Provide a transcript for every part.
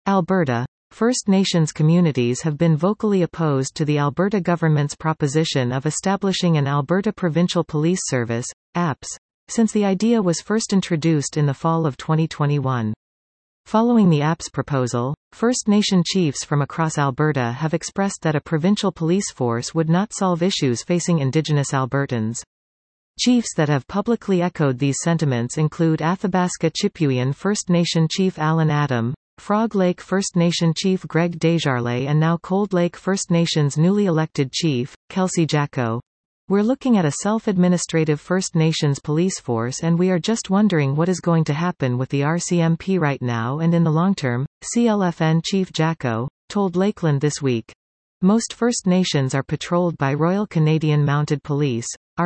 Alberta. First Nations communities have been vocally opposed to the Alberta government's proposition of establishing an Alberta Provincial Police Service, APS, since the idea was first introduced in the fall of 2021. Following the APS proposal, First Nation chiefs from across Alberta have expressed that a provincial police force would not solve issues facing Indigenous Albertans. Chiefs that have publicly echoed these sentiments include Athabasca Chipewyan First Nation Chief Alan Adam, Frog Lake First Nation Chief Greg Desjardins and now Cold Lake First Nation's newly elected chief, Kelsey Jacko. We're looking at a self-administrative First Nations police force and we are just wondering what is going to happen with the RCMP right now and in the long term, CLFN Chief Jacko told Lakeland this week. Most First Nations are patrolled by Royal Canadian Mounted Police,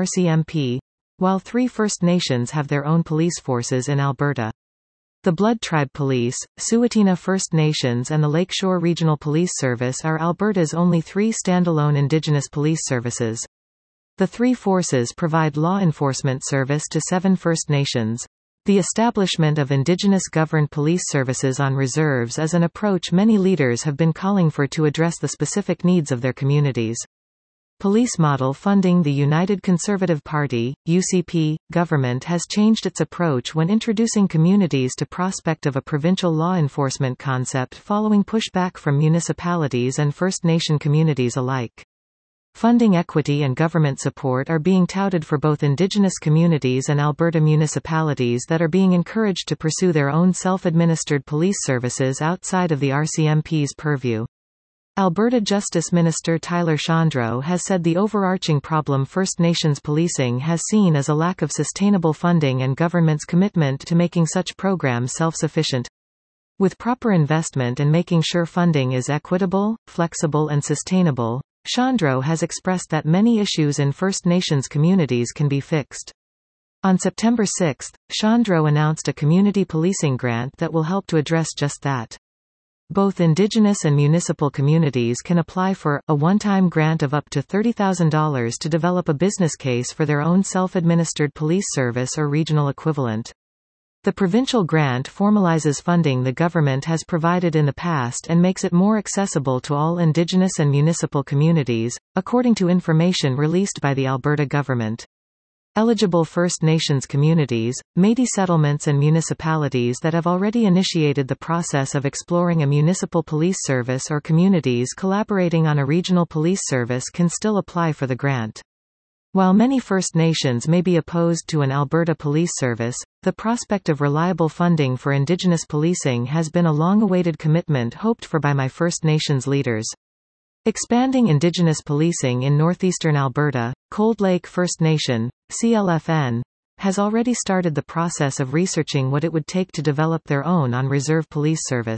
RCMP, while 3 First Nations have their own police forces in Alberta. The Blood Tribe Police, Tsuut'ina First Nations and the Lakeshore Regional Police Service are Alberta's only 3 standalone Indigenous police services. The 3 forces provide law enforcement service to 7 First Nations. The establishment of Indigenous-governed police services on reserves is an approach many leaders have been calling for to address the specific needs of their communities. Police model funding. The United Conservative Party, UCP, government has changed its approach when introducing communities to prospect of a provincial law enforcement concept following pushback from municipalities and First Nation communities alike. Funding equity and government support are being touted for both Indigenous communities and Alberta municipalities that are being encouraged to pursue their own self-administered police services outside of the RCMP's purview. Alberta Justice Minister Tyler Shandro has said the overarching problem First Nations policing has seen is a lack of sustainable funding and government's commitment to making such programs self-sufficient. With proper investment and making sure funding is equitable, flexible and sustainable, Shandro has expressed that many issues in First Nations communities can be fixed. On September 6, Shandro announced a community policing grant that will help to address just that. Both Indigenous and municipal communities can apply for a one-time grant of up to $30,000 to develop a business case for their own self-administered police service or regional equivalent. The provincial grant formalizes funding the government has provided in the past and makes it more accessible to all Indigenous and municipal communities, according to information released by the Alberta government. Eligible First Nations communities, Métis settlements and municipalities that have already initiated the process of exploring a municipal police service or communities collaborating on a regional police service can still apply for the grant. While many First Nations may be opposed to an Alberta police service, the prospect of reliable funding for Indigenous policing has been a long-awaited commitment hoped for by my First Nations leaders. Expanding Indigenous policing in northeastern Alberta, Cold Lake First Nation, CLFN, has already started the process of researching what it would take to develop their own on-reserve police service.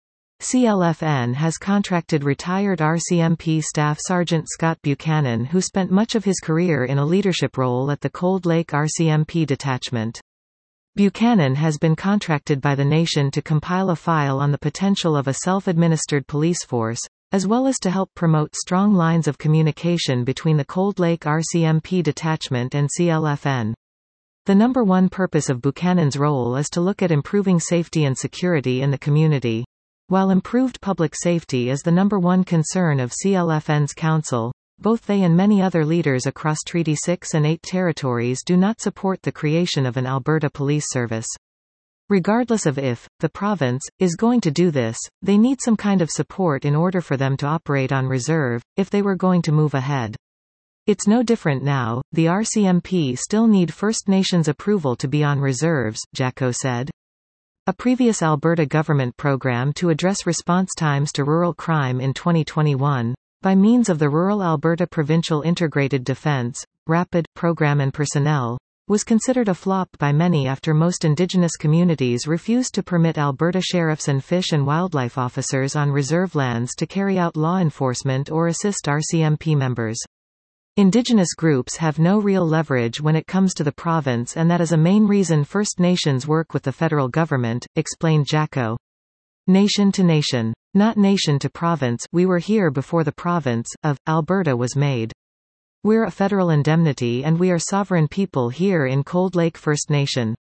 CLFN has contracted retired RCMP Staff Sergeant Scott Buchanan, who spent much of his career in a leadership role at the Cold Lake RCMP detachment. Buchanan has been contracted by the nation to compile a file on the potential of a self-administered police force, as well as to help promote strong lines of communication between the Cold Lake RCMP detachment and CLFN. The number one purpose of Buchanan's role is to look at improving safety and security in the community. While improved public safety is the number one concern of CLFN's council, both they and many other leaders across Treaty 6 and 8 territories do not support the creation of an Alberta police service. Regardless of if the province is going to do this, they need some kind of support in order for them to operate on reserve, if they were going to move ahead. It's no different now. The RCMP still need First Nations approval to be on reserves, Jacko said. A previous Alberta government program to address response times to rural crime in 2021, by means of the Rural Alberta Provincial Integrated Defence, RAPID, program and personnel, was considered a flop by many after most Indigenous communities refused to permit Alberta sheriffs and fish and wildlife officers on reserve lands to carry out law enforcement or assist RCMP members. Indigenous groups have no real leverage when it comes to the province, and that is a main reason First Nations work with the federal government, explained Jacko. Nation to nation. Not nation to province. We were here before the province of Alberta was made. We're a federal indemnity and we are sovereign people here in Cold Lake First Nation.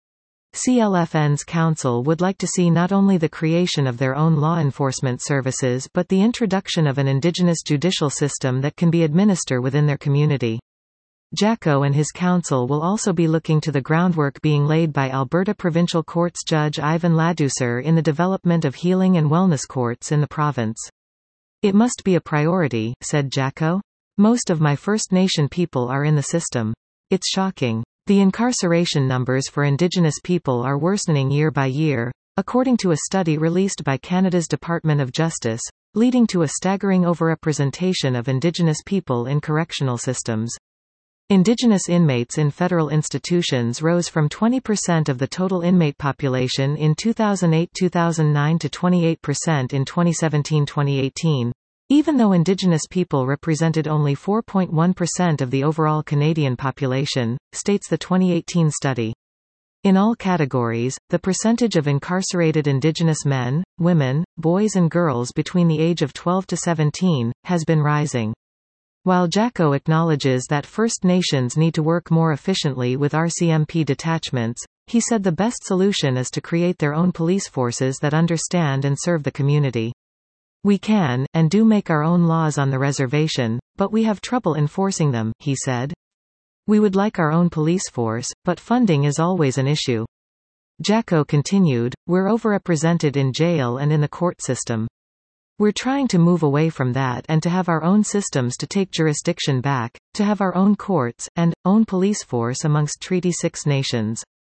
CLFN's council would like to see not only the creation of their own law enforcement services but the introduction of an indigenous judicial system that can be administered within their community. Jacko and his council will also be looking to the groundwork being laid by Alberta Provincial Courts Judge Ivan Ladouceur in the development of healing and wellness courts in the province. It must be a priority, said Jacko. Most of my First Nation people are in the system. It's shocking. The incarceration numbers for Indigenous people are worsening year by year, according to a study released by Canada's Department of Justice, leading to a staggering overrepresentation of Indigenous people in correctional systems. Indigenous inmates in federal institutions rose from 20% of the total inmate population in 2008-2009 to 28% in 2017-2018. Even though Indigenous people represented only 4.1% of the overall Canadian population, states the 2018 study. In all categories, the percentage of incarcerated Indigenous men, women, boys and girls between the age of 12 to 17, has been rising. While Jacko acknowledges that First Nations need to work more efficiently with RCMP detachments, he said the best solution is to create their own police forces that understand and serve the community. We can, and do make our own laws on the reservation, but we have trouble enforcing them, he said. We would like our own police force, but funding is always an issue. Jacko continued, we're overrepresented in jail and in the court system. We're trying to move away from that and to have our own systems to take jurisdiction back, to have our own courts, and own police force amongst Treaty 6 nations.